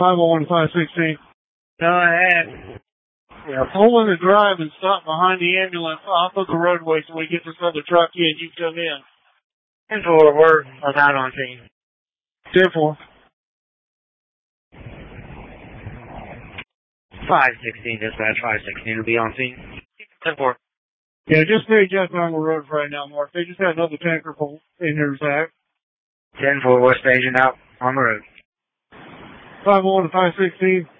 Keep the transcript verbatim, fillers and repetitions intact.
five oh one to five sixteen. Go ahead. Yeah, pull in the drive and stop behind the ambulance off of the roadway so we get this other truck in. You come in. ten four, we're about on scene. ten four. five sixteen, dispatch, five sixteen will be on scene. ten four. Yeah, just stay just on the road right now, Mark. They just had another tanker pull in here, Zach. ten four, we're staging out on the road. five oh one to five sixteen.